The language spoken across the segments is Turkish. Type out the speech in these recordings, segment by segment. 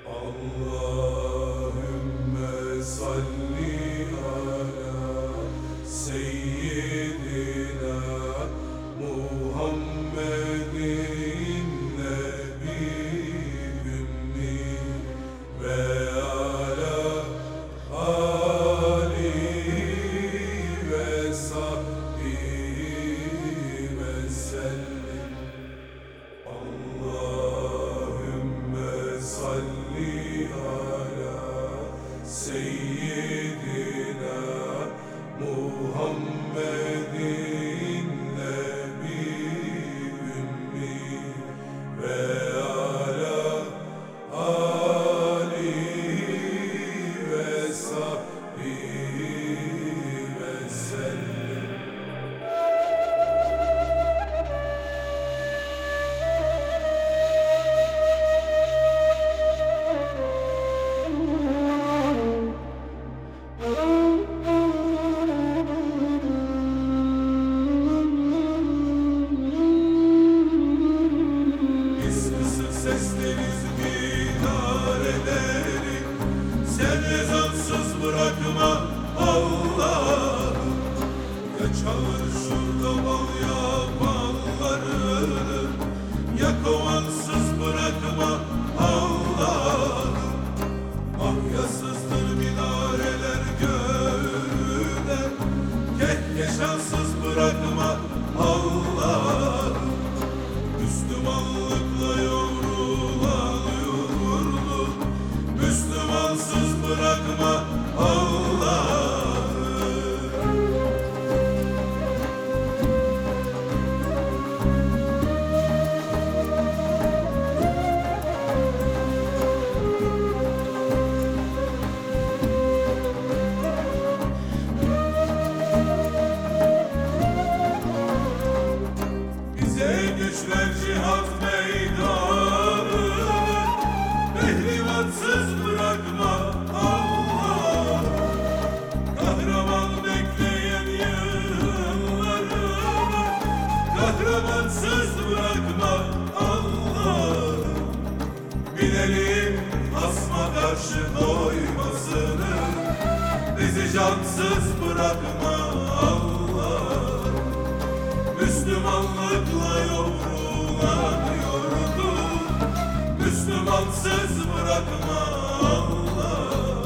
Allahümme salli ala seyyidina Muhammedin nebi ümmi ve ala alihi ve sahbihi ve sellim. Allahümme salli ala seyyidina Muhammedin nebi ümmi ve ala alihi ve sahbihi ve sellim. Sesleriz minareleri, sen ezansız bırakma Allah'ım. Ya çağır şurada bal yapanları, ya kovansız bırakma Allah'ım. Ahyasızdır minareler göğüne, kehkeşansız bırakma Allah'ım. Müslümanlıkla yorulan yurdu, Müslümansız bırakma Allah'ım. Bize güç ver cihat meydanı, pehlivansız bırakma Allah. Kahraman bekleyen yıllarını, kahramansız bırakma Allah. Bilelim asma karşı doymasını, bizi cansız bırakma Allah. Müslümanlıkla yorulan yurdu, Müslümansız bırakma Allah.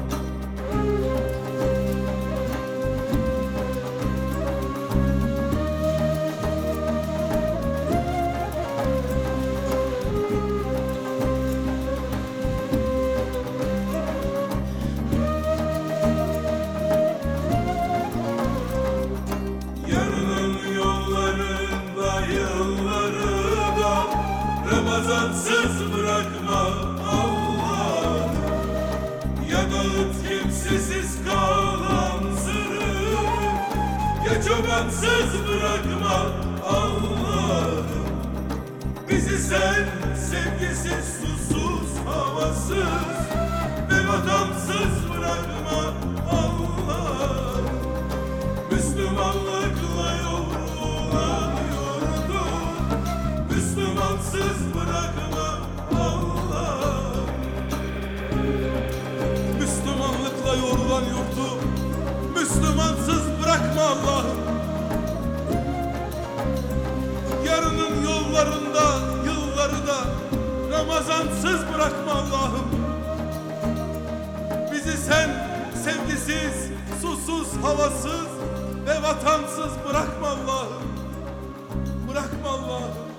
Yarının yollarında yılları da Ramazansız bırakma Allah. Ya dağıt kimsesiz kalan sırrı, ya çobansız bırakma Allah. Bizi sen sevgisiz, susuz, havasız ve vatansız bırakma Allah. Müslümanlıkla yorulan yurdu, Müslümansız bırakma Allah. Müslümanlıkla yorulan yurdu, Müslümansız bırakma Allah'ım. Yarının yollarında yılları da Ramazansız bırakma Allah'ım. Bizi sen sevgisiz, susuz, havasız ve vatansız bırakma Allah'ım. Bırakma Allah'ım.